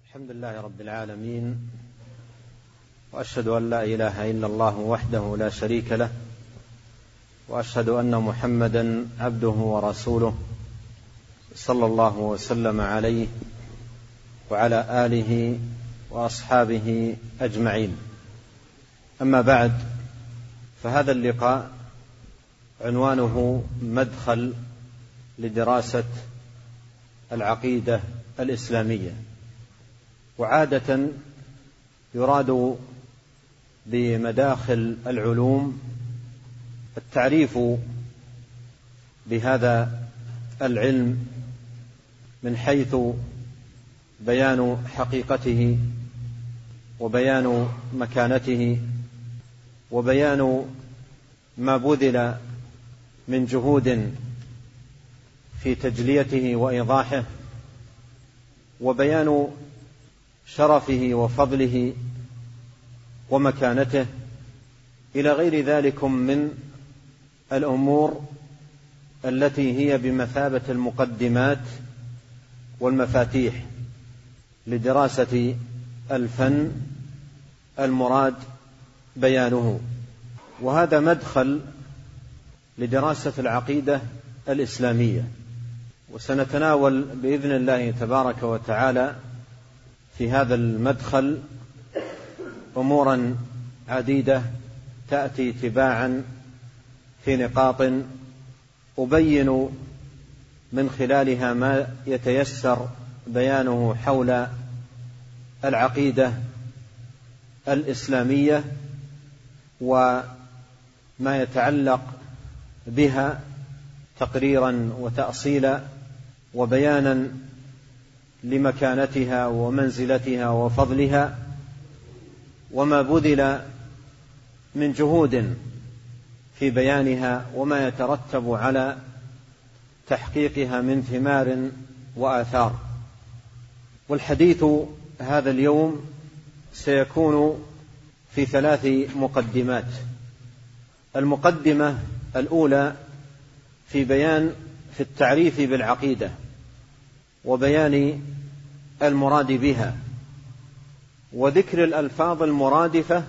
الحمد لله رب العالمين، وأشهد أن لا إله إلا الله وحده لا شريك له، وأشهد أن محمدا عبده ورسوله صلى الله وسلم عليه وعلى آله وأصحابه أجمعين. أما بعد، فهذا اللقاء عنوانه مدخل لدراسة العقيدة الإسلامية. وعادة يراد بمداخل العلوم التعريف بهذا العلم من حيث بيان حقيقته وبيان مكانته وبيان ما بذل من جهود في تجليته وإيضاحه، وبيان شرفه وفضله ومكانته، إلى غير ذلك من الأمور التي هي بمثابة المقدمات والمفاتيح لدراسة الفن المراد بيانه. وهذا مدخل لدراسة العقيدة الإسلامية، وسنتناول بإذن الله تبارك وتعالى في هذا المدخل أمورا عديدة تأتي تباعا في نقاط أبين من خلالها ما يتيسر بيانه حول العقيدة الإسلامية وما يتعلق بها تقريرا وتأصيلا وبيانا لمكانتها ومنزلتها وفضلها، وما بذل من جهود في بيانها وما يترتب على تحقيقها من ثمار وآثار. والحديث هذا اليوم سيكون في 3 مقدمات. المقدمة الأولى في التعريف بالعقيدة وبيان المراد بها، وذكر الألفاظ المرادفة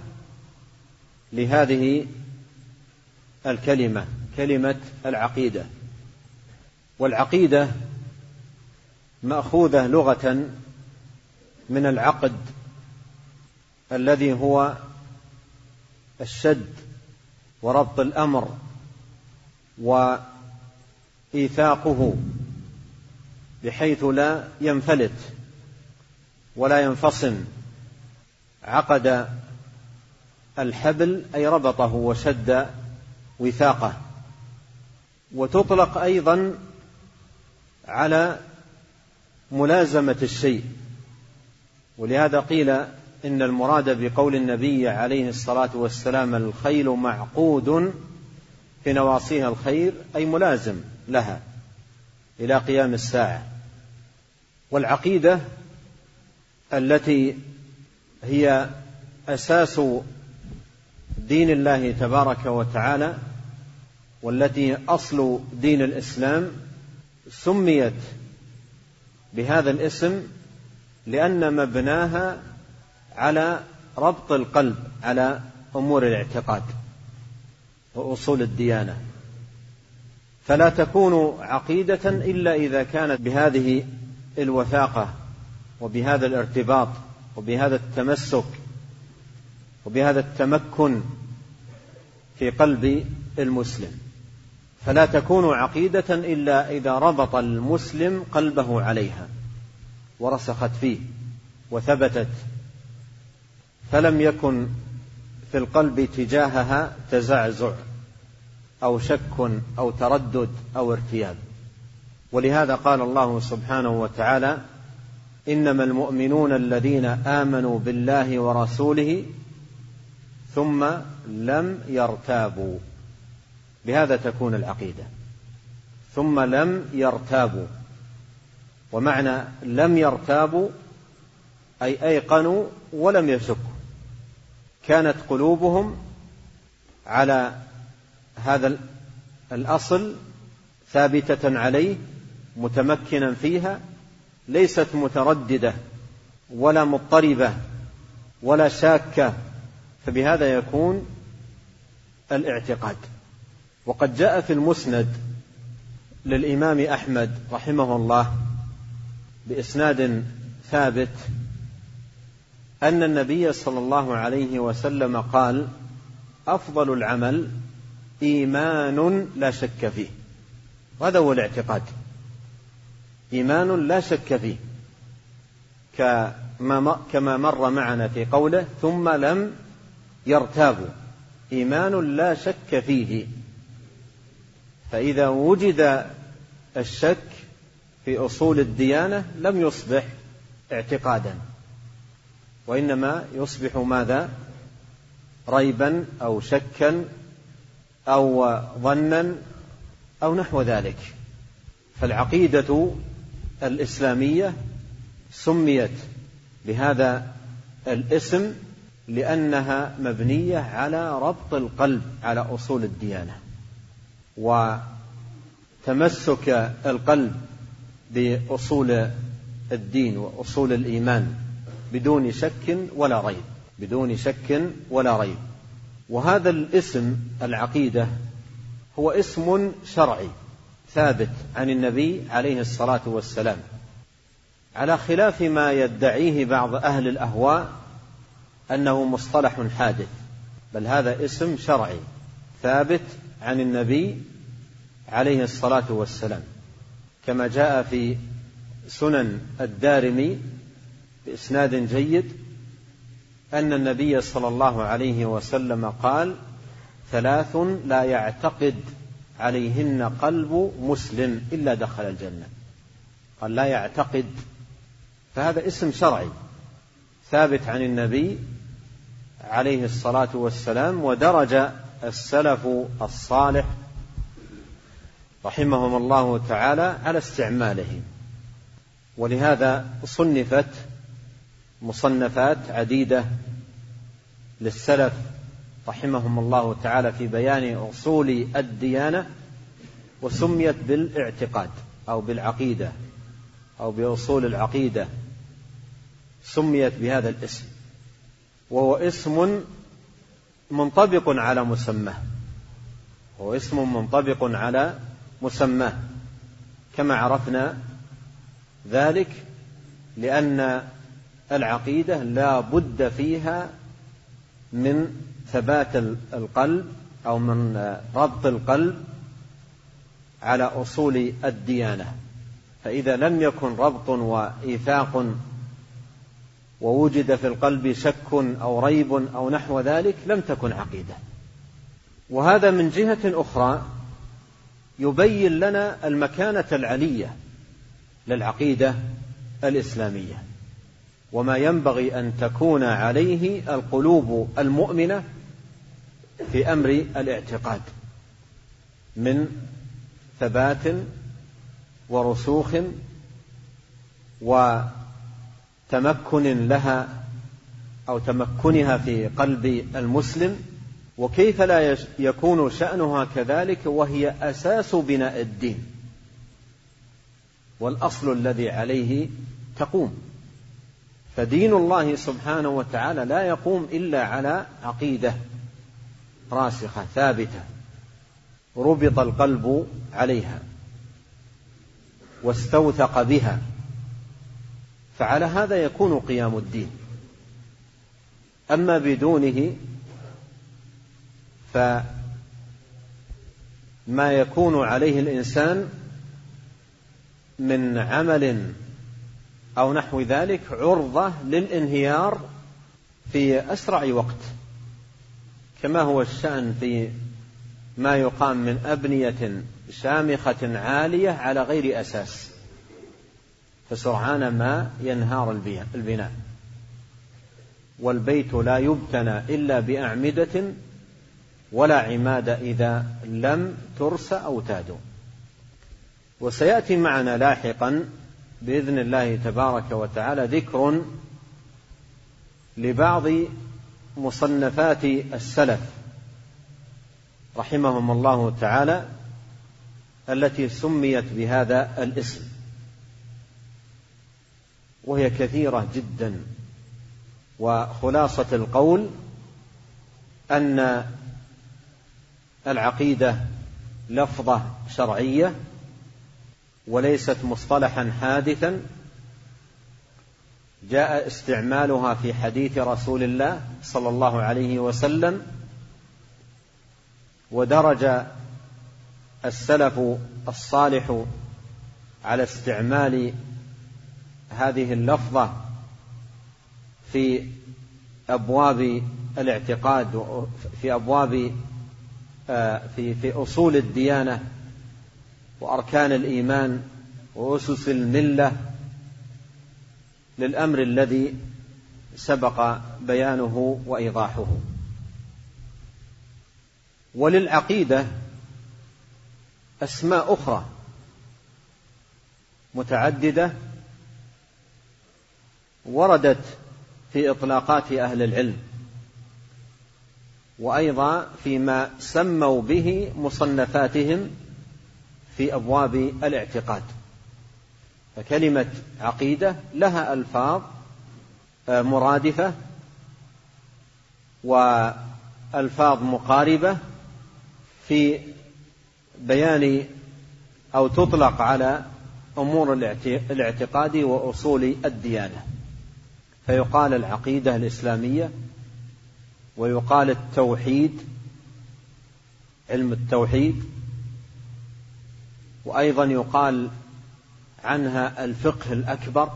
لهذه الكلمة، كلمة العقيدة. والعقيدة مأخوذة لغة من العقد الذي هو الشد وربط الأمر وإيثاقه بحيث لا ينفلت ولا ينفصم. عقد الحبل أي ربطه وشد وثاقه. وتطلق أيضا على ملازمة الشيء، ولهذا قيل إن المراد بقول النبي عليه الصلاة والسلام الخيل معقود في نواصيها الخير، أي ملازم لها إلى قيام الساعة. والعقيدة التي هي أساس دين الله تبارك وتعالى، والتي أصل دين الإسلام، سميت بهذا الاسم لأن مبناها على ربط القلب على أمور الاعتقاد وأصول الديانة. فلا تكون عقيدة إلا إذا كانت بهذه الوثاقة وبهذا الارتباط وبهذا التمسك وبهذا التمكن في قلب المسلم. فلا تكون عقيدة إلا إذا ربط المسلم قلبه عليها ورسخت فيه وثبتت، فلم يكن في القلب تجاهها تزعزع أو شك أو تردد أو ارتياب. ولهذا قال الله سبحانه وتعالى: إنما المؤمنون الذين آمنوا بالله ورسوله ثم لم يرتابوا. بهذا تكون العقيدة، ثم لم يرتابوا. ومعنى لم يرتابوا أي أيقنوا ولم يشكوا، كانت قلوبهم على هذا الأصل ثابتة عليه متمكنا فيها، ليست مترددة ولا مضطربة ولا شاكة، فبهذا يكون الاعتقاد. وقد جاء في المسند للإمام أحمد رحمه الله بإسناد ثابت أن النبي صلى الله عليه وسلم قال: أفضل العمل إيمان لا شك فيه. هذا هو الاعتقاد، إيمان لا شك فيه، كما مر معنا في قوله: ثم لم يرتابوا، إيمان لا شك فيه. فإذا وجد الشك في أصول الديانة لم يصبح اعتقادا، وإنما يصبح ماذا؟ ريبا أو شكا أو ظنا أو نحو ذلك. فالعقيدة الإسلامية سميت بهذا الاسم لأنها مبنية على ربط القلب على أصول الديانة، وتمسك القلب بأصول الدين وأصول الإيمان بدون شك ولا ريب، بدون شك ولا ريب. وهذا الاسم العقيدة هو اسم شرعي ثابت عن النبي عليه الصلاة والسلام، على خلاف ما يدعيه بعض أهل الأهواء أنه مصطلح حادث، بل هذا اسم شرعي ثابت عن النبي عليه الصلاة والسلام، كما جاء في سنن الدارمي بإسناد جيد أن النبي صلى الله عليه وسلم قال: 3 لا يعتقد عليهن قلب مسلم إلا دخل الجنة. قال لا يعتقد، فهذا اسم شرعي ثابت عن النبي عليه الصلاة والسلام، ودرج السلف الصالح رحمهم الله تعالى على استعماله. ولهذا صنفت مصنفات عديدة للسلف رحمهم الله تعالى في بيان أصول الديانة، وسميت بالاعتقاد أو بالعقيدة أو بأصول العقيدة، سميت بهذا الاسم، وهو اسم منطبق على مسماه، هو اسم منطبق على مسماه كما عرفنا ذلك، لأن العقيدة لا بد فيها من ثبات القلب أو من ربط القلب على أصول الديانة. فإذا لم يكن ربط وإيثاق ووجد في القلب شك أو ريب أو نحو ذلك لم تكن عقيدة. وهذا من جهة أخرى يبين لنا المكانة العلية للعقيدة الإسلامية، وما ينبغي أن تكون عليه القلوب المؤمنة في أمر الاعتقاد من ثبات ورسوخ وتمكن لها أو تمكنها في قلب المسلم. وكيف لا يكون شأنها كذلك وهي أساس بناء الدين والأصل الذي عليه تقوم. فدين الله سبحانه وتعالى لا يقوم إلا على عقيدة راسخة ثابتة ربط القلب عليها واستوثق بها، فعلى هذا يكون قيام الدين. أما بدونه فما يكون عليه الإنسان من عمل أو نحو ذلك عرضة للانهيار في أسرع وقت، كما هو الشأن في ما يقام من أبنية شامخة عالية على غير أساس، فسرعان ما ينهار البناء. والبيت لا يبتنى إلا بأعمدة ولا عماد إذا لم ترس أو تاد. وسيأتي معنا لاحقا بإذن الله تبارك وتعالى ذكر لبعض مصنفات السلف رحمهم الله تعالى التي سميت بهذا الاسم. وهي كثيرة جدا. وخلاصة القول أن العقيدة لفظة شرعية وليست مصطلحا حادثا جاء استعمالها في حديث رسول الله صلى الله عليه وسلم، ودرج السلف الصالح على استعمال هذه اللفظة في أبواب الاعتقاد، في أبواب في أصول الديانة وأركان الإيمان وأسس الملة، للأمر الذي سبق بيانه وإيضاحه. وللعقيدة أسماء أخرى متعددة وردت في إطلاقات أهل العلم، وأيضا فيما سموا به مصنفاتهم في أبواب الاعتقاد. فكلمة عقيدة لها ألفاظ مرادفة وألفاظ مقاربة في بيان أو تطلق على أمور الاعتقاد وأصول الديانة، فيقال العقيدة الإسلامية، ويقال التوحيد، علم التوحيد، وأيضا يقال عنها الفقه الأكبر،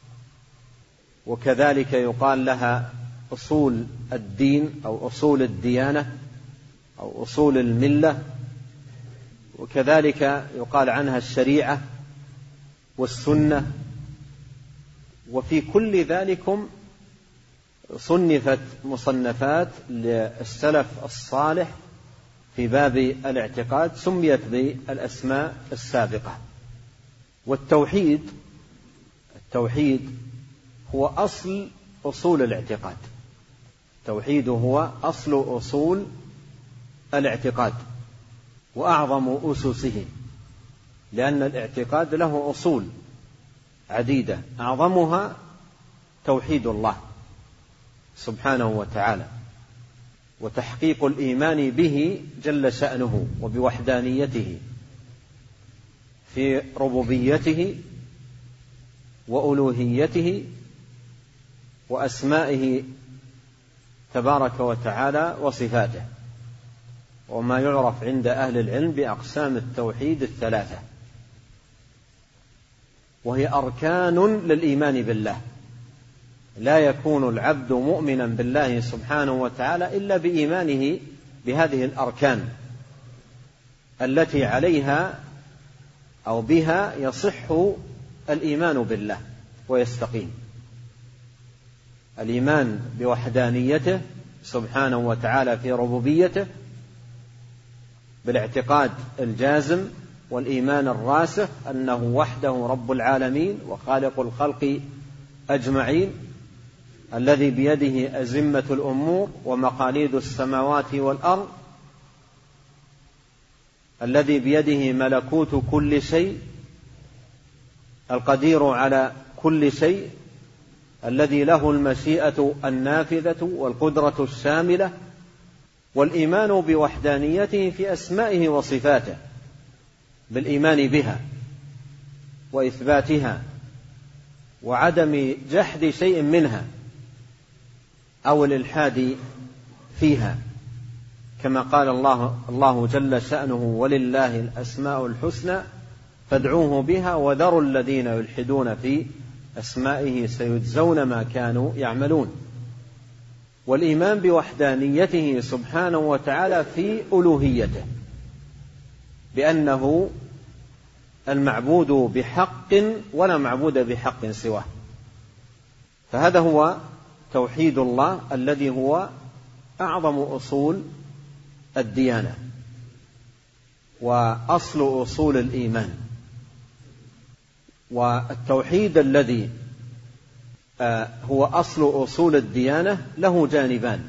وكذلك يقال لها أصول الدين أو أصول الديانة أو أصول الملة، وكذلك يقال عنها الشريعة والسنة. وفي كل ذلكم صنفت مصنفات للسلف الصالح في باب الاعتقاد سميت بالأسماء السابقة. والتوحيد هو أصل أصول الاعتقاد، التوحيد هو أصل أصول الاعتقاد وأعظم أسسه، لأن الاعتقاد له أصول عديدة أعظمها توحيد الله سبحانه وتعالى، وتحقيق الإيمان به جل شأنه وبوحدانيته في ربوبيته وألوهيته وأسمائه تبارك وتعالى وصفاته، وما يعرف عند أهل العلم بأقسام التوحيد الثلاثة، وهي أركان للإيمان بالله. لا يكون العبد مؤمنا بالله سبحانه وتعالى إلا بإيمانه بهذه الأركان التي عليها أو بها يصح الإيمان بالله ويستقيم: الإيمان بوحدانيته سبحانه وتعالى في ربوبيته بالاعتقاد الجازم والإيمان الراسخ أنه وحده رب العالمين وخالق الخلق أجمعين، الذي بيده أزمة الأمور ومقاليد السماوات والأرض، الذي بيده ملكوت كل شيء، القدير على كل شيء، الذي له المشيئة النافذة والقدرة الشاملة، والإيمان بوحدانيته في أسمائه وصفاته بالإيمان بها وإثباتها وعدم جحد شيء منها أو الإلحاد فيها، كما قال الله جل شأنه: ولله الأسماء الحسنى فادعوه بها وذروا الذين يلحدون في أسمائه سيجزون ما كانوا يعملون. والإيمان بوحدانيته سبحانه وتعالى في ألوهيته، بأنه المعبود بحق ولا معبود بحق سواه. فهذا هو توحيد الله الذي هو أعظم أصول الديانة وأصل أصول الإيمان. والتوحيد الذي هو أصل أصول الديانة له جانبان: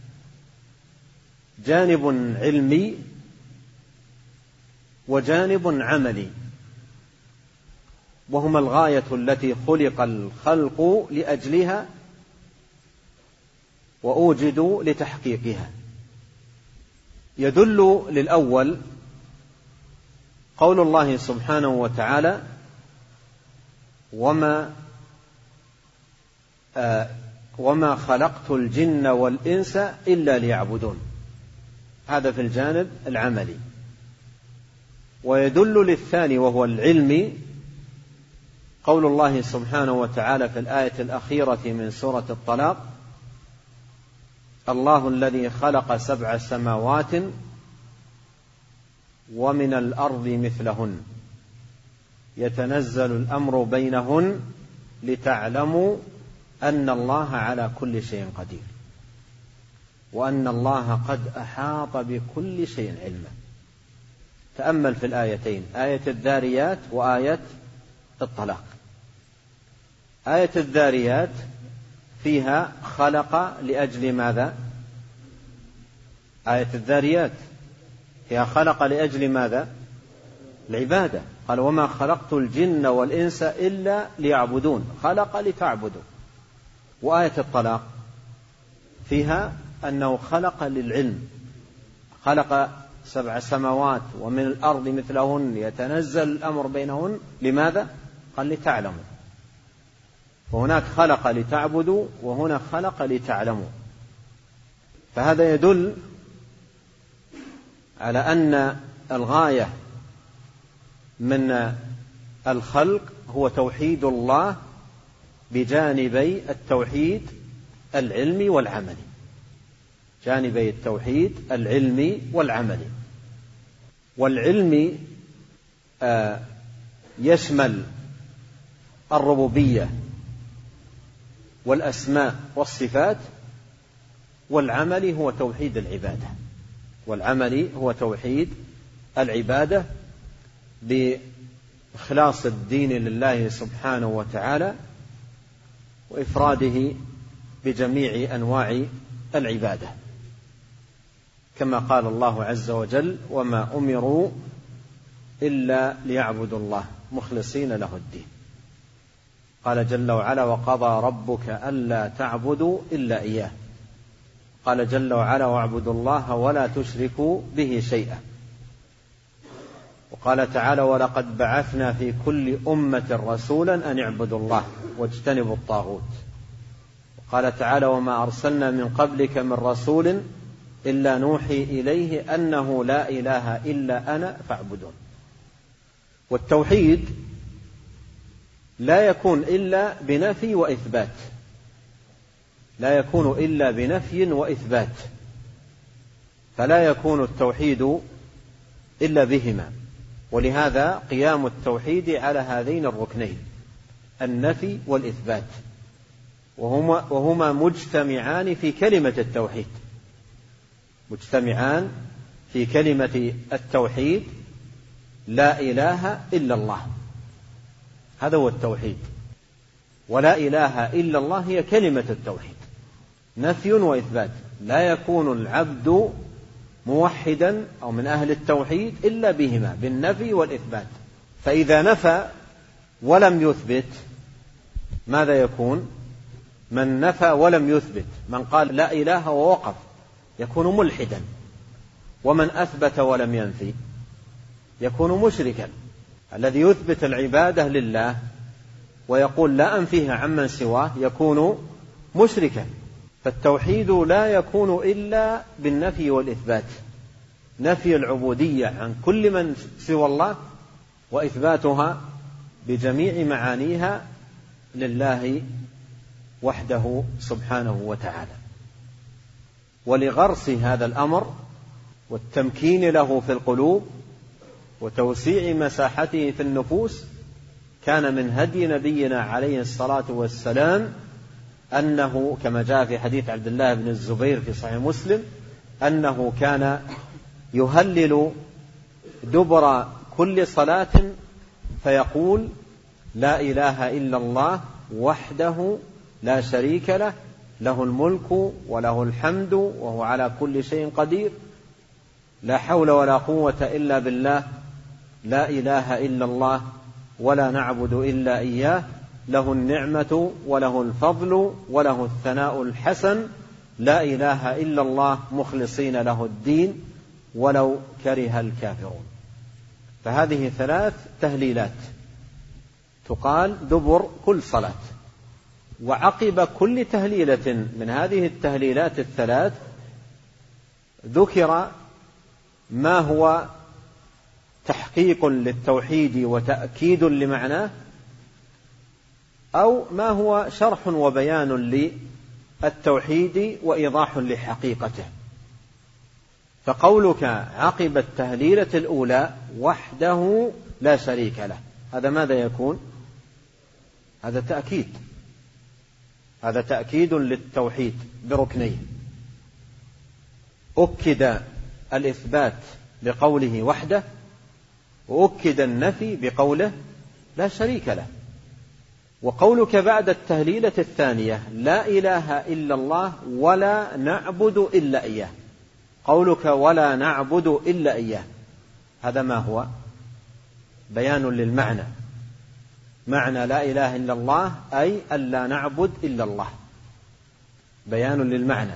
جانب علمي وجانب عملي. وهما الغاية التي خلق الخلق لأجلها وأوجدوا لتحقيقها. يدل للأول قول الله سبحانه وتعالى: وما خلقت الجن والإنس إلا ليعبدون. هذا في الجانب العملي. ويدل للثاني وهو العلمي قول الله سبحانه وتعالى في الآية الأخيرة من سورة الطلاق: الله الذي خلق 7 سماوات ومن الأرض مثلهن يتنزل الأمر بينهن لتعلموا أن الله على كل شيء قدير وأن الله قد أحاط بكل شيء علما. تأمل في الآيتين، آية الذاريات وآية الطلاق. آية الذاريات فيها خلق لأجل ماذا؟ آية الذاريات فيها خلق لأجل ماذا؟ العبادة. قال: وما خلقت الجن والإنس إلا ليعبدون، خلق لتعبدوا. وآية الطلاق فيها أنه خلق للعلم، خلق 7 سماوات ومن الأرض مثلهن يتنزل الأمر بينهن. لماذا؟ قال: لتعلموا. وهناك خلق لتعبدوا وهنا خلق لتعلموا. فهذا يدل على أن الغاية من الخلق هو توحيد الله بجانبي التوحيد العلمي والعملي، جانبي التوحيد العلمي والعملي. والعلمي يشمل الربوبية والأسماء والصفات، والعمل هو توحيد العبادة. والعمل هو توحيد العبادة بإخلاص الدين لله سبحانه وتعالى وإفراده بجميع أنواع العبادة، كما قال الله عز وجل: وما أمروا إلا ليعبدوا الله مخلصين له الدين. قال جل وعلا: وقضى ربك ألا تعبدوا إلا إياه. قال جل وعلا: واعبدوا الله ولا تشركوا به شيئا. وقال تعالى: ولقد بعثنا في كل أمة رسولا أن اعبدوا الله واجتنبوا الطاغوت. وقال تعالى: وما أرسلنا من قبلك من رسول إلا نوحي إليه أنه لا إله إلا أنا فاعبدون. والتوحيد لا يكون إلا بنفي وإثبات، لا يكون إلا بنفي وإثبات، فلا يكون التوحيد إلا بهما. ولهذا قيام التوحيد على هذين الركنين، النفي والإثبات، وهما مجتمعان في كلمة التوحيد، مجتمعان في كلمة التوحيد: لا إله إلا الله. هذا هو التوحيد. ولا إله إلا الله هي كلمة التوحيد، نفي وإثبات. لا يكون العبد موحدا أو من أهل التوحيد إلا بهما، بالنفي والإثبات. فإذا نفى ولم يثبت ماذا يكون؟ من نفى ولم يثبت، من قال لا إله ووقف يكون ملحدا، ومن أثبت ولم ينفي يكون مشركا. الذي يثبت العبادة لله ويقول لا أنفيها عمن سواه يكون مشركا. فالتوحيد لا يكون إلا بالنفي والإثبات، نفي العبودية عن كل من سوى الله وإثباتها بجميع معانيها لله وحده سبحانه وتعالى. ولغرس هذا الأمر والتمكين له في القلوب وتوسيع مساحته في النفوس كان من هدي نبينا عليه الصلاة والسلام أنه كما جاء في حديث عبد الله بن الزبير في صحيح مسلم أنه كان يهلل دبر كل صلاة فيقول: لا إله إلا الله وحده لا شريك له، له الملك وله الحمد وهو على كل شيء قدير، لا حول ولا قوة إلا بالله، لا إله إلا الله ولا نعبد إلا إياه له النعمة وله الفضل وله الثناء الحسن لا إله إلا الله مخلصين له الدين ولو كره الكافرون. فهذه 3 تهليلات تقال دبر كل صلاة، وعقب كل تهليلة من هذه التهليلات 3 ذكر ما هو تحقيق للتوحيد وتأكيد لمعناه، أو ما هو شرح وبيان للتوحيد وإيضاح لحقيقته. فقولك عقب التهليلة الأولى وحده لا شريك له، هذا ماذا يكون؟ هذا تأكيد للتوحيد بركنيه. أكد الإثبات بقوله وحده، وأكد النفي بقوله لا شريك له. وقولك بعد التهليلة الثانية لا إله إلا الله ولا نعبد إلا إياه، قولك ولا نعبد إلا إياه، هذا ما هو؟ بيان للمعنى، معنى لا إله إلا الله أي ألا نعبد إلا الله، بيان للمعنى.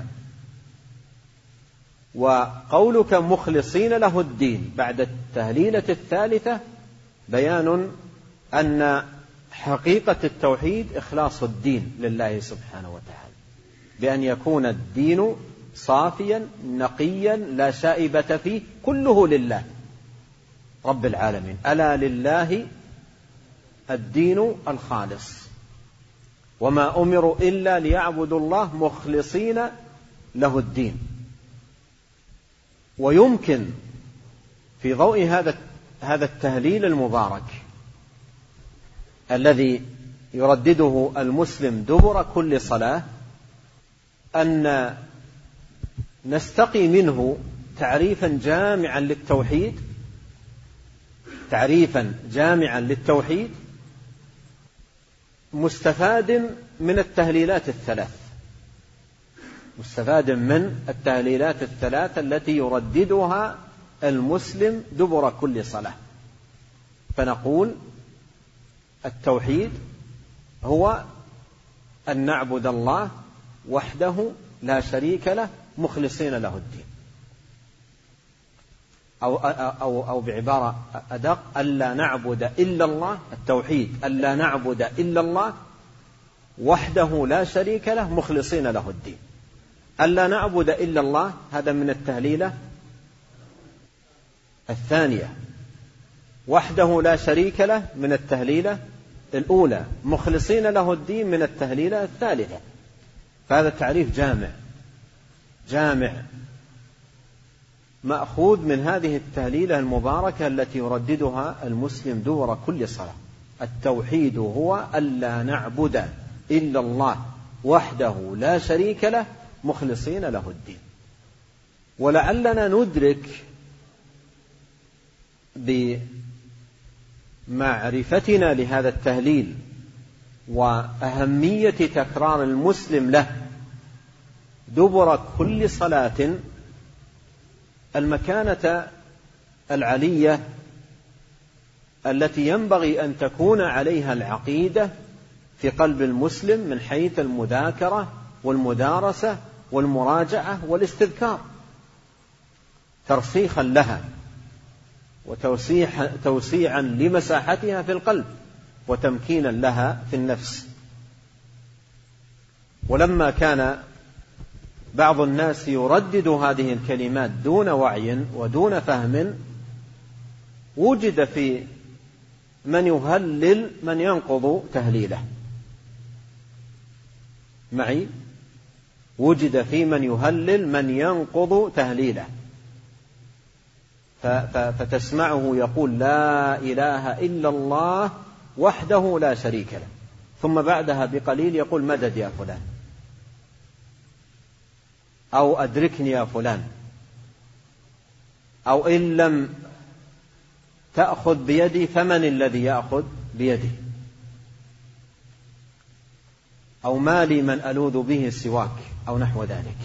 وقولك مخلصين له الدين بعد التهليلة الثالثة بيان أن حقيقة التوحيد إخلاص الدين لله سبحانه وتعالى، بأن يكون الدين صافيا نقيا لا شائبة فيه، كله لله رب العالمين. ألا لله الدين الخالص، وما أمروا إلا ليعبدوا الله مخلصين له الدين. ويمكن في ضوء هذا التهليل المبارك الذي يردده المسلم دبر كل صلاة أن نستقي منه تعريفا جامعا للتوحيد مستفاد من التهليلات الثلاث التي يرددها المسلم دبر كل صلاة. فنقول التوحيد هو أن نعبد الله وحده لا شريك له مخلصين له الدين، أو بعبارة أدق ألا نعبد إلا الله. التوحيد ألا نعبد إلا الله وحده لا شريك له مخلصين له الدين. ألا نعبد إلا الله هذا من التهليلة الثانية، وحده لا شريك له من التهليلة الأولى، مخلصين له الدين من التهليلة الثالثة. فهذا التعريف جامع مأخوذ من هذه التهليلة المباركة التي يرددها المسلم دور كل صلاة. التوحيد هو ألا نعبد إلا الله وحده لا شريك له مخلصين له الدين. ولعلنا ندرك بمعرفتنا لهذا التهليل وأهمية تكرار المسلم له دبر كل صلاة المكانة العلية التي ينبغي أن تكون عليها العقيدة في قلب المسلم من حيث المذاكرة والمدارسة والمراجعة والاستذكار، ترسيخا لها وتوسيعا لمساحتها في القلب وتمكينا لها في النفس. ولما كان بعض الناس يردد هذه الكلمات دون وعي ودون فهم، وجد في من يهلل من ينقض تهليله معي، وجد في من يهلل من ينقض تهليله، فتسمعه يقول لا إله إلا الله وحده لا شريك له، ثم بعدها بقليل يقول مدد يا فلان، أو أدركني يا فلان، أو إن لم تأخذ بيدي فمن الذي يأخذ بيدي، أو ما لي من ألوذ به سواك، أو نحو ذلك.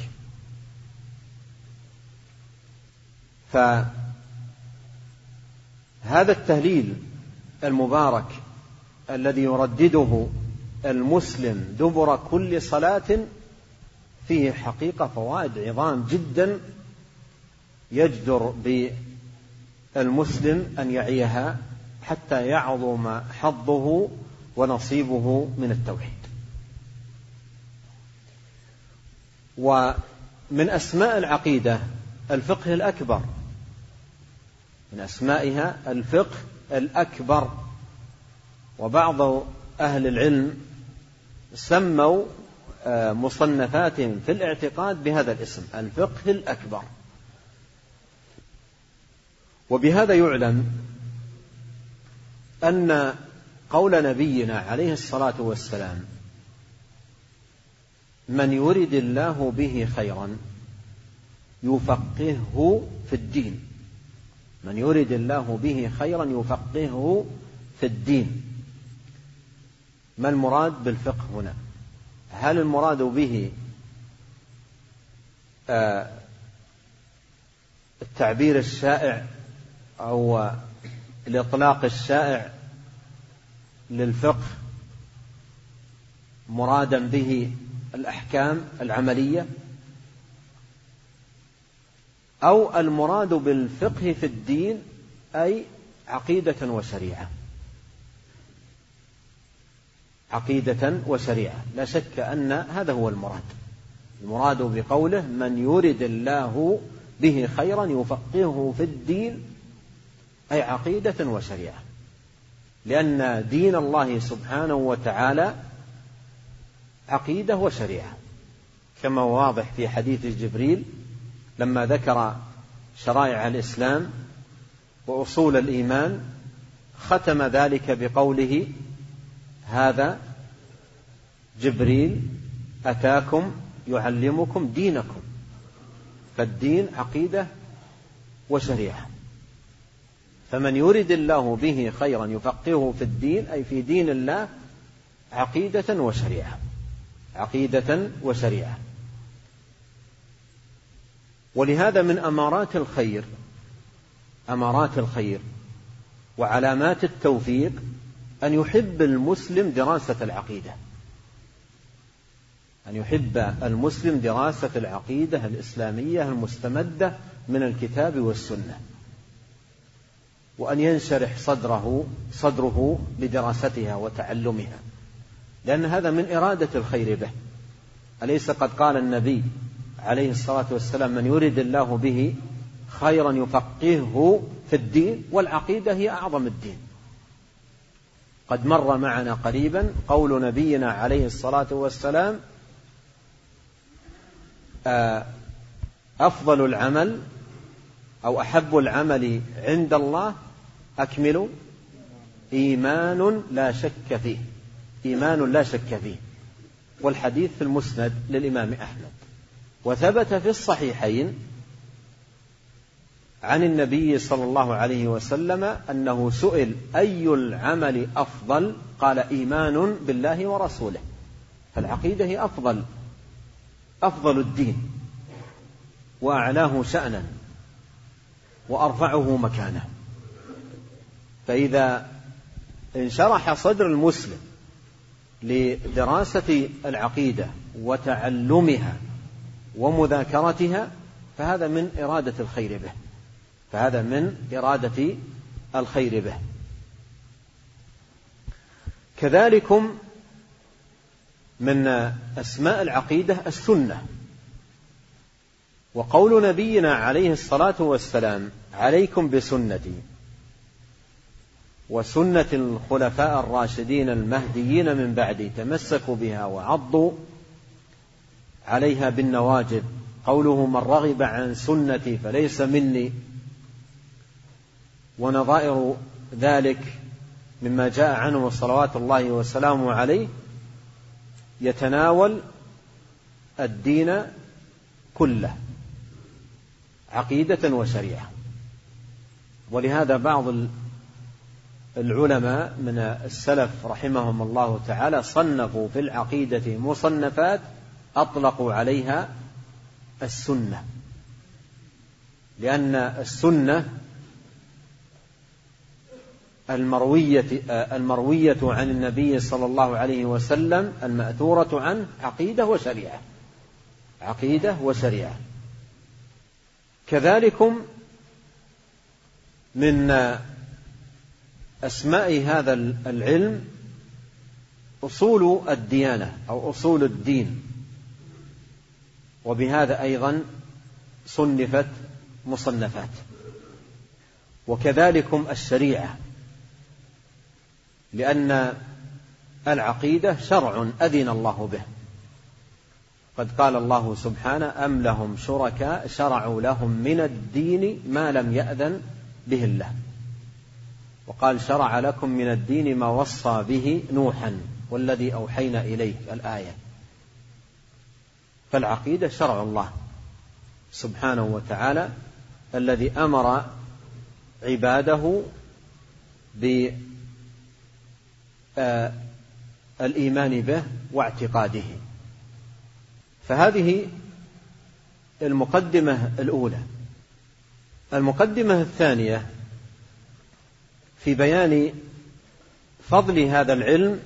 فهذا التهليل المبارك الذي يردده المسلم دبر كل صلاة فيه حقيقة فوائد عظام جدا يجدر بالمسلم أن يعيها حتى يعظم حظه ونصيبه من التوحيد. ومن أسماء العقيدة الفقه الأكبر، من أسمائها الفقه الأكبر، وبعض أهل العلم سموا مصنفاتهم في الاعتقاد بهذا الاسم الفقه الأكبر. وبهذا يعلم أن قول نبينا عليه الصلاة والسلام من يرد الله به خيرا يفقهه في الدين، من يرد الله به خيرا يفقهه في الدين. ما المراد بالفقه هنا؟ هل المراد به التعبير الشائع أو الإطلاق الشائع للفقه مرادا به الأحكام العملية، أو المراد بالفقه في الدين أي عقيدة وشريعة؟ عقيدة وشريعة، لا شك أن هذا هو المراد. المراد بقوله من يرد الله به خيرا يفقهه في الدين أي عقيدة وشريعة، لأن دين الله سبحانه وتعالى عقيدة وشريعة، كما هو واضح في حديث جبريل لما ذكر شرائع الإسلام وأصول الإيمان ختم ذلك بقوله هذا جبريل أتاكم يعلمكم دينكم. فالدين عقيدة وشريعة، فمن يرد الله به خيرا يفقهه في الدين أي في دين الله عقيدة وشريعة، عقيدة وشريعة. ولهذا من أمارات الخير، أمارات الخير وعلامات التوفيق أن يحب المسلم دراسة العقيدة، أن يحب المسلم دراسة العقيدة الإسلامية المستمدة من الكتاب والسنة، وأن ينشرح صدره لدراستها وتعلمها، لأن هذا من إرادة الخير به. أليس قد قال النبي عليه الصلاة والسلام من يرد الله به خيرا يفقهه في الدين، والعقيدة هي أعظم الدين. قد مر معنا قريبا قول نبينا عليه الصلاة والسلام أفضل العمل أو أحب العمل عند الله أكمل إيمان لا شك فيه، إيمان لا شك فيه. والحديث في المسند للإمام أحمد. وثبت في الصحيحين عن النبي صلى الله عليه وسلم أنه سئل أي العمل أفضل؟ قال إيمان بالله ورسوله. فالعقيدة هي أفضل الدين وأعلاه شأنا وأرفعه مكانه. فإذا انشرح صدر المسلم لدراسة العقيدة وتعلمها ومذاكرتها فهذا من إرادة الخير به، فهذا من إرادة الخير به. كذلكم من أسماء العقيدة السنة، وقول نبينا عليه الصلاة والسلام عليكم بسنتي وسنة الخلفاء الراشدين المهديين من بعدي تمسكوا بها وعضوا عليها بالنواجذ. قوله من رغب عن سنتي فليس مني، ونظائر ذلك مما جاء عنه صلوات الله وسلامه عليه يتناول الدين كله عقيدة وشريعة. ولهذا بعض العلماء من السلف رحمهم الله تعالى صنفوا في العقيدة مصنفات أطلقوا عليها السنة، لأن السنة المروية عن النبي صلى الله عليه وسلم المأثورة عنه عقيدة وشريعة. كذلكم من أسماء هذا العلم أصول الديانة أو أصول الدين، وبهذا أيضا صنفت مصنفات. وكذلكم الشريعة، لأن العقيدة شرع أذن الله به. قد قال الله سبحانه: أم لهم شركاء شرعوا لهم من الدين ما لم يأذن به الله. وقال: شرع لكم من الدين ما وصى به نوحا والذي أوحينا إليك، الآية. فالعقيدة شرع الله سبحانه وتعالى الذي أمر عباده بالإيمان به واعتقاده. فهذه المقدمة الأولى. المقدمة الثانية في بيان فضل هذا العلم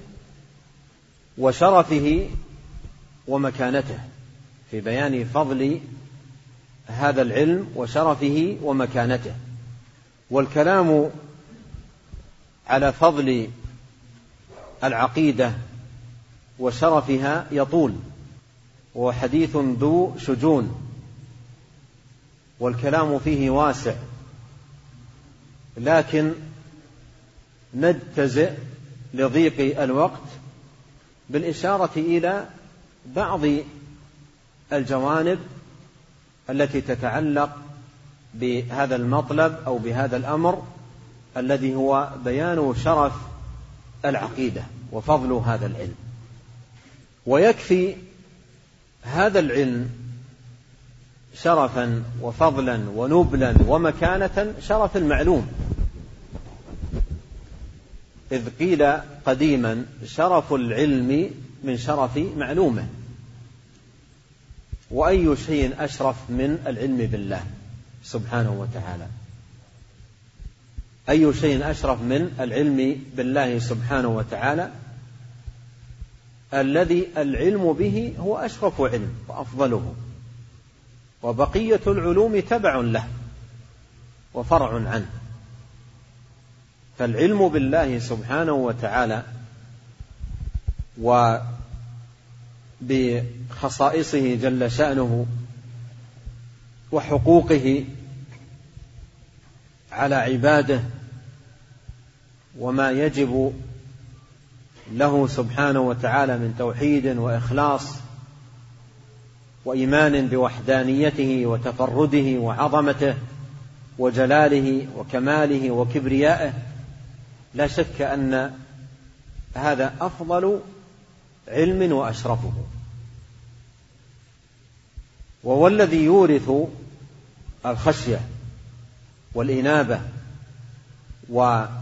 وشرفه ومكانته، في بيان فضل هذا العلم وشرفه ومكانته. والكلام على فضل العقيدة وشرفها يطول، وحديث ذو شجون، والكلام فيه واسع، لكن نجتزئ لضيق الوقت بالإشارة إلى بعض الجوانب التي تتعلق بهذا المطلب أو بهذا الأمر الذي هو بيان شرف العقيدة وفضل هذا العلم. ويكفي هذا العلم شرفا وفضلا ونبلا ومكانة شرف المعلوم، إذ قيل قديما: شرف العلم من شرف معلومه. وأي شيء أشرف من العلم بالله سبحانه وتعالى؟ أي شيء أشرف من العلم بالله سبحانه وتعالى الذي العلم به هو أشرف علم وأفضله، وبقية العلوم تبع له وفرع عنه. فالعلم بالله سبحانه وتعالى وبخصائصه جل شأنه وحقوقه على عباده وما يجب له سبحانه وتعالى من توحيد وإخلاص وإيمان بوحدانيته وتفرده وعظمته وجلاله وكماله وكبريائه، لا شك أن هذا أفضل علم وأشرفه، وهو الذي يورث الخشية والإنابة وحسن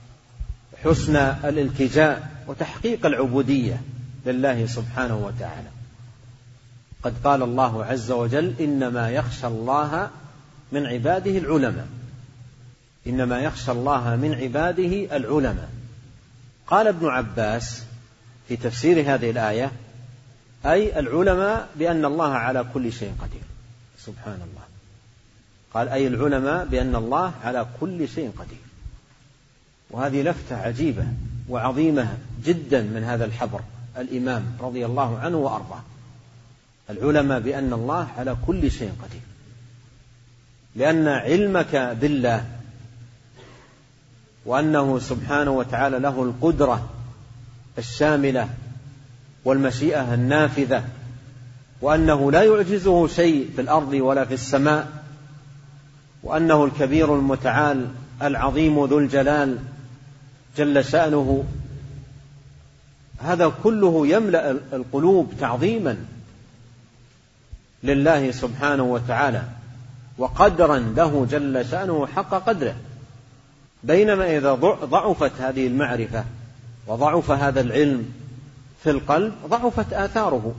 الالتجاء وتحقيق العبودية لله سبحانه وتعالى. قد قال الله عز وجل: إنما يخشى الله من عباده العلماء. إنما يخشى الله من عباده العلماء. قال ابن عباس في تفسير هذه الآية: أي العلماء بأن الله على كل شيء قدير. سبحان الله. قال: أي العلماء بأن الله على كل شيء قدير. وهذه لفتة عجيبة وعظيمة جدا من هذا الحبر الإمام رضي الله عنه وأرضاه. العلماء بأن الله على كل شيء قدير، لأن علمك بالله وأنه سبحانه وتعالى له القدرة الشاملة والمشيئة النافذة، وأنه لا يعجزه شيء في الأرض ولا في السماء، وأنه الكبير المتعال العظيم ذو الجلال جل شأنه، هذا كله يملأ القلوب تعظيما لله سبحانه وتعالى وقدرا له جل شأنه حق قدره. بينما إذا ضعفت هذه المعرفة وضعف هذا العلم في القلب ضعفت آثاره.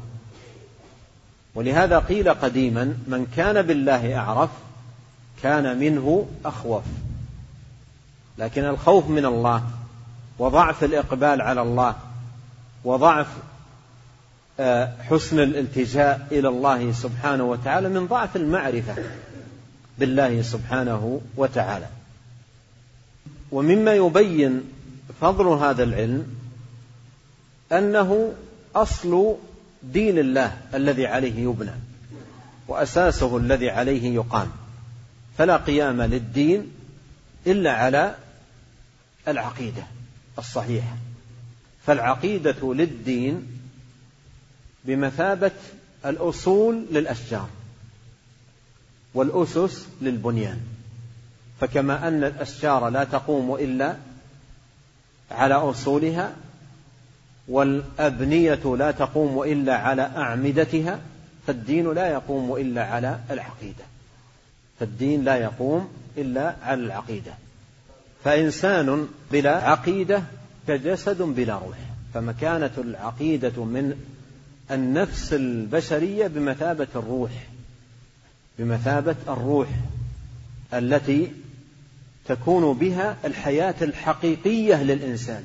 ولهذا قيل قديما: من كان بالله أعرف كان منه أخوف. لكن الخوف من الله وضعف الإقبال على الله وضعف حسن الالتجاء إلى الله سبحانه وتعالى من ضعف المعرفة بالله سبحانه وتعالى. ومما يبين فضل هذا العلم أنه أصل دين الله الذي عليه يبنى وأساسه الذي عليه يقام، فلا قيام للدين إلا على العقيدة الصحيحة، فالعقيدة للدين بمثابة الأصول للأشجار والأسس للبنيان، فكما أن الأشجار لا تقوم إلا على أصولها والأبنية لا تقوم إلا على أعمدتها، فالدين لا يقوم إلا على العقيدة، فالدين لا يقوم إلا على العقيدة. فإنسان بلا عقيدة كجسد بلا روح، فمكانة العقيدة من النفس البشرية بمثابة الروح، بمثابة الروح التي تكون بها الحياة الحقيقية للإنسان،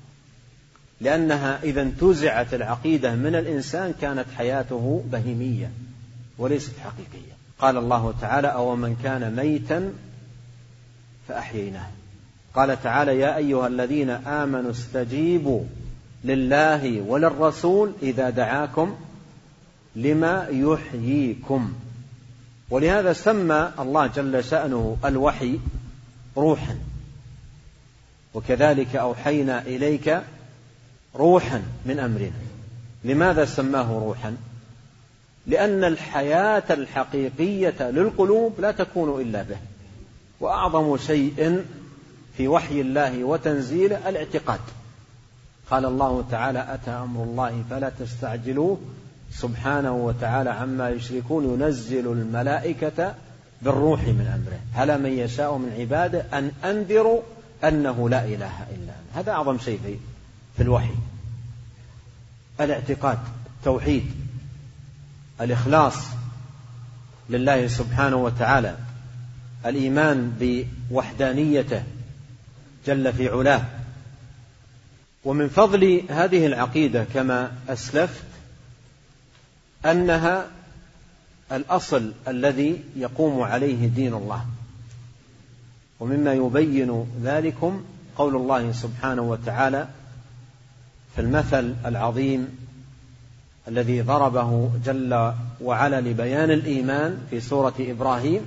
لأنها إذا انتزعت العقيدة من الإنسان كانت حياته بهيمية وليست حقيقية. قال الله تعالى: أو من كان ميتا فأحييناه. قال تعالى: يا أيها الذين آمنوا استجيبوا لله وللرسول إذا دعاكم لما يحييكم. ولهذا سمى الله جل شأنه الوحي روحا، وكذلك أوحينا إليك روحا من أمرنا. لماذا سماه روحا؟ لأن الحياة الحقيقية للقلوب لا تكون إلا به، وأعظم شيء في وحي الله وتنزيله الاعتقاد. قال الله تعالى: أتى أمر الله فلا تستعجلوه سبحانه وتعالى عما يشركون ينزل الملائكة بالروح من أمره على من يشاء من عباده أن أنذروا أنه لا إله إلا أنا. هذا أعظم شيء في الوحي، الاعتقاد، التوحيد، الإخلاص لله سبحانه وتعالى، الإيمان بوحدانيته جل في علاه. ومن فضل هذه العقيدة كما أسلفت أنها الأصل الذي يقوم عليه دين الله. ومما يبين ذلكم قول الله سبحانه وتعالى في المثل العظيم الذي ضربه جل وعلا لبيان الإيمان في سورة إبراهيم،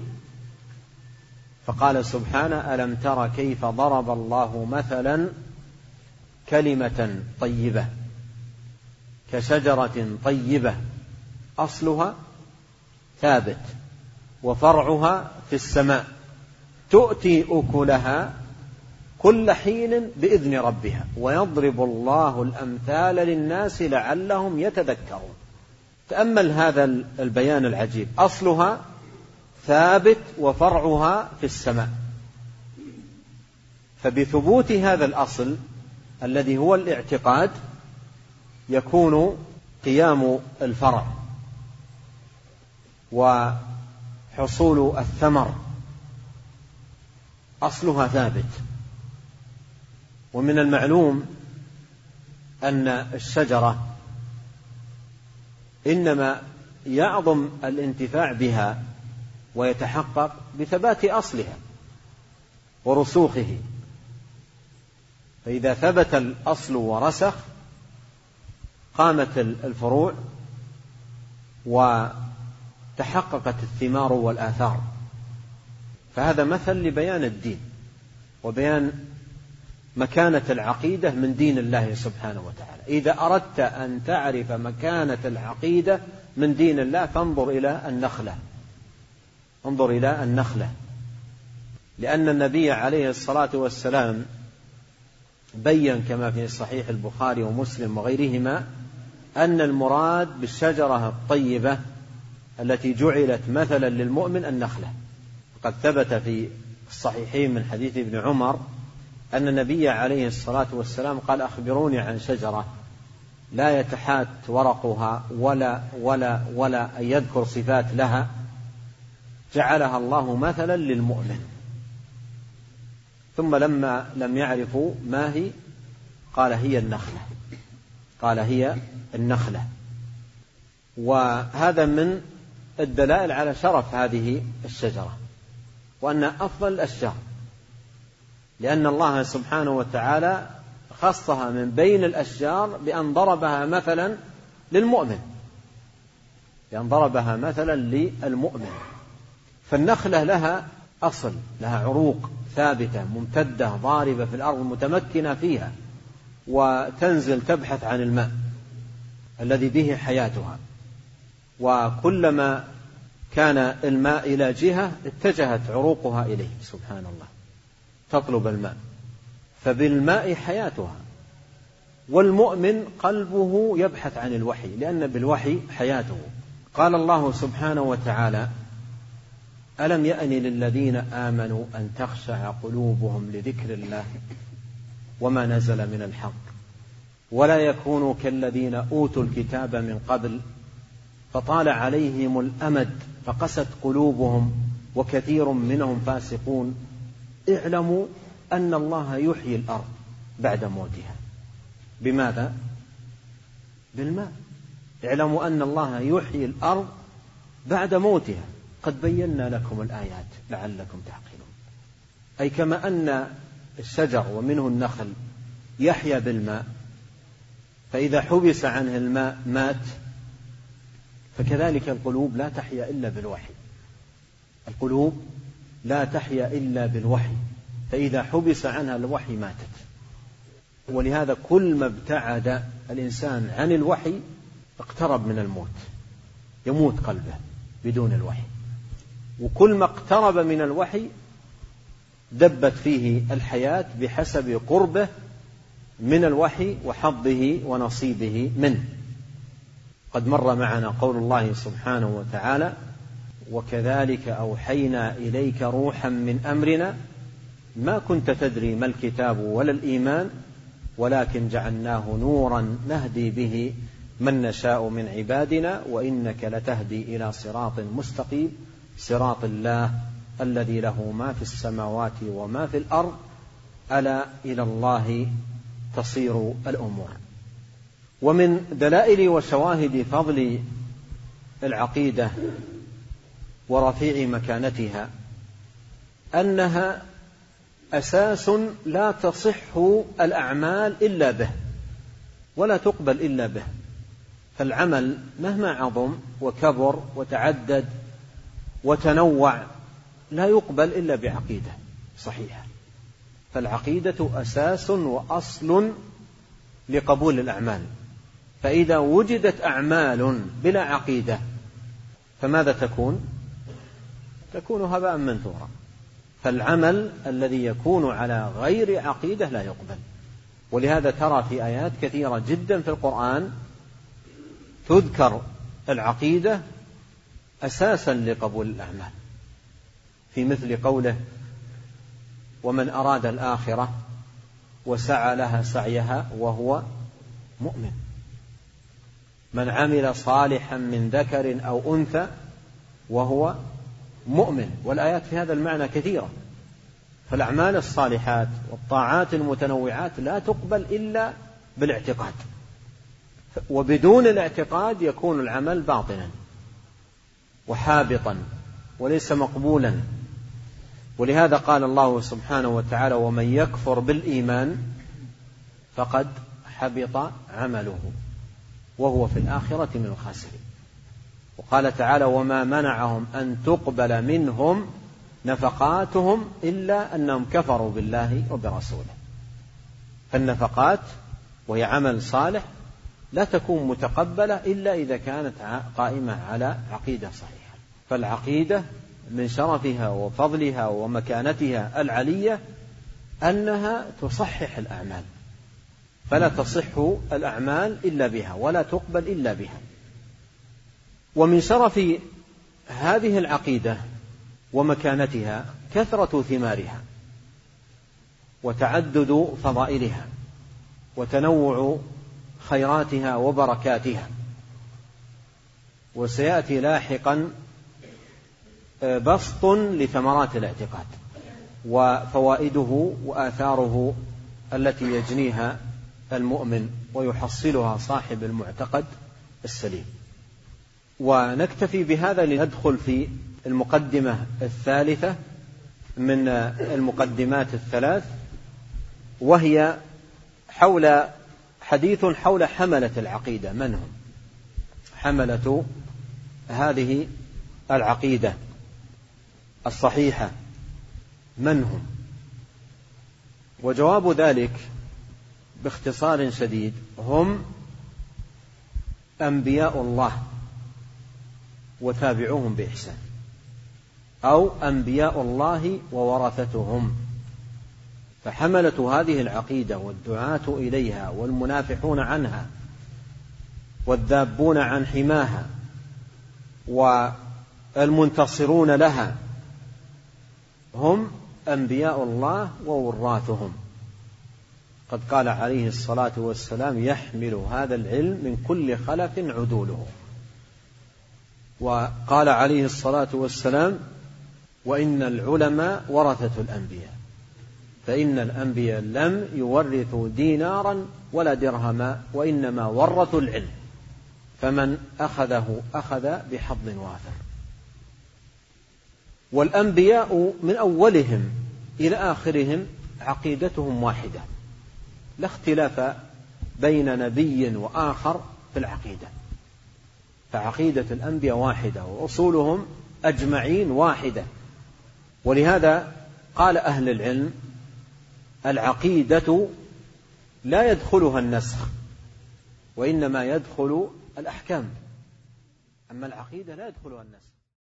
فقال سبحانه: ألم تر كيف ضرب الله مثلا كلمة طيبة كشجرة طيبة أصلها ثابت وفرعها في السماء تؤتي أكلها كل حين بإذن ربها ويضرب الله الأمثال للناس لعلهم يتذكرون. تأمل هذا البيان العجيب، أصلها ثابت وفرعها في السماء، فبثبوت هذا الأصل الذي هو الاعتقاد يكون قيام الفرع وحصول الثمر، أصلها ثابت. ومن المعلوم أن الشجرة إنما يعظم الانتفاع بها ويتحقق بثبات أصلها ورسوخه، فإذا ثبت الأصل ورسخ قامت الفروع وتحققت الثمار والآثار. فهذا مثل لبيان الدين وبيان مكانة العقيدة من دين الله سبحانه وتعالى. إذا أردت أن تعرف مكانة العقيدة من دين الله فانظر إلى النخلة، انظر إلى النخلة، لأن النبي عليه الصلاة والسلام بيّن كما في صحيح البخاري ومسلم وغيرهما أن المراد بالشجرة الطيبة التي جعلت مثلا للمؤمن النخلة. قد ثبت في الصحيحين من حديث ابن عمر أن النبي عليه الصلاة والسلام قال: أخبروني عن شجرة لا يتحات ورقها ولا أن يذكر صفات لها جعلها الله مثلا للمؤمن. ثم لما لم يعرفوا ما هي قال هي النخلة. وهذا من الدلائل على شرف هذه الشجرة وأنها أفضل الأشجار، لأن الله سبحانه وتعالى خصها من بين الأشجار بأن ضربها مثلا للمؤمن، فالنخلة لها أصل، لها عروق ثابتة ممتدة ضاربة في الأرض متمكنة فيها، وتنزل تبحث عن الماء الذي به حياتها، وكلما كان الماء إلى جهة اتجهت عروقها إليه سبحان الله تطلب الماء، فبالماء حياتها. والمؤمن قلبه يبحث عن الوحي، لأن بالوحي حياته. قال الله سبحانه وتعالى: ألم يأن للذين آمنوا أن تخشع قلوبهم لذكر الله وما نزل من الحق ولا يكونوا كالذين أوتوا الكتاب من قبل فطال عليهم الأمد فقست قلوبهم وكثير منهم فاسقون. اعلموا أن الله يحيي الأرض بعد موتها. بماذا؟ بالماء. اعلموا أن الله يحيي الأرض بعد موتها قد بينا لكم الآيات لعلكم تعقلون. أي كما أن الشجر ومنه النخل يحيا بالماء، فإذا حبس عنه الماء مات، فكذلك القلوب لا تحيا إلا بالوحي. القلوب لا تحيا إلا بالوحي، فإذا حبس عنها الوحي ماتت. ولهذا كل ما ابتعد الإنسان عن الوحي اقترب من الموت، يموت قلبه بدون الوحي. وكل ما اقترب من الوحي دبت فيه الحياة بحسب قربه من الوحي وحظه ونصيبه منه. قد مر معنا قول الله سبحانه وتعالى: وكذلك أوحينا إليك روحا من أمرنا ما كنت تدري ما الكتاب ولا الإيمان ولكن جعلناه نورا نهدي به من نشاء من عبادنا وإنك لتهدي إلى صراط مستقيم صراط الله الذي له ما في السماوات وما في الأرض ألا إلى الله تصير الأمور. ومن دلائل وشواهد فضل العقيدة ورفيع مكانتها أنها أساس لا تصح الأعمال إلا به ولا تقبل إلا به. فالعمل مهما عظم وكبر وتعدد وتنوع لا يقبل إلا بعقيدة صحيحة. فالعقيدة أساس وأصل لقبول الأعمال. فإذا وجدت أعمال بلا عقيدة فماذا تكون؟ تكون هباء منثورا. فالعمل الذي يكون على غير عقيدة لا يقبل. ولهذا ترى في آيات كثيرة جدا في القرآن تذكر العقيدة أساسا لقبول الأعمال، في مثل قوله: ومن أراد الآخرة وسعى لها سعيها وهو مؤمن، من عمل صالحا من ذكر أو أنثى وهو مؤمن. والآيات في هذا المعنى كثيرة. فالأعمال الصالحات والطاعات المتنوعات لا تقبل إلا بالاعتقاد، وبدون الاعتقاد يكون العمل باطلا وحابطا وليس مقبولا. ولهذا قال الله سبحانه وتعالى: ومن يكفر بالإيمان فقد حبط عمله وهو في الآخرة من الخاسرين. وقال تعالى: وما منعهم أن تقبل منهم نفقاتهم إلا أنهم كفروا بالله وبرسوله. فالنفقات وهي عمل صالح لا تكون متقبلة إلا إذا كانت قائمة على عقيدة صحيحة. فالعقيدة من شرفها وفضلها ومكانتها العلية أنها تصحح الأعمال، فلا تصح الأعمال إلا بها ولا تقبل إلا بها. ومن شرف هذه العقيدة ومكانتها كثرة ثمارها وتعدد فضائلها وتنوع خيراتها وبركاتها. وسيأتي لاحقا بسط لثمرات الاعتقاد، وفوائده وآثاره التي يجنيها المؤمن ويحصلها صاحب المعتقد السليم. ونكتفي بهذا لندخل في المقدمة الثالثة من المقدمات الثلاث، وهي حديث حول حملة العقيدة. من هم حملة هذه العقيدة الصحيحة؟ من هم؟ وجواب ذلك باختصار شديد: هم أنبياء الله وتابعوهم بإحسان، أو أنبياء الله وورثتهم. فحملة هذه العقيدة والدعاة إليها والمنافحون عنها والذابون عن حماها والمنتصرون لها هم أنبياء الله ووراثهم. قد قال عليه الصلاة والسلام: يحمل هذا العلم من كل خلف عدوله. وقال عليه الصلاة والسلام: وإن العلماء ورثة الأنبياء، فإن الأنبياء لم يورثوا دينارا ولا درهما، وإنما ورثوا العلم، فمن أخذه أخذ بحظ وافر. والأنبياء من أولهم إلى آخرهم عقيدتهم واحدة، لا اختلاف بين نبي وآخر في العقيدة، فعقيدة الأنبياء واحدة وأصولهم أجمعين واحدة. ولهذا قال أهل العلم: العقيدة لا يدخلها النسخ، وإنما يدخل الأحكام، أما العقيدة لا يدخلها النسخ.